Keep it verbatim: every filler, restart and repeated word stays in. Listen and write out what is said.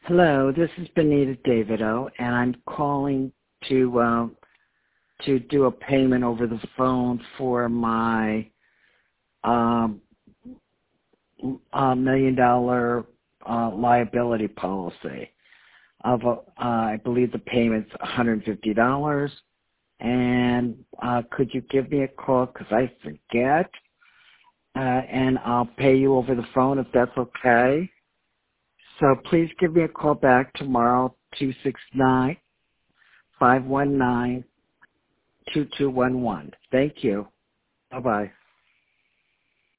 Hello, this is Benita Davido, and I'm calling to uh, to do a payment over the phone for my um, uh, million dollar uh, liability policy. Of uh, I believe the payment's one hundred fifty dollars, and uh, could you give me a call because I forget, uh, and I'll pay you over the phone if that's okay. So please give me a call back tomorrow, two six nine, five one nine, two two one one. Thank you. Bye-bye.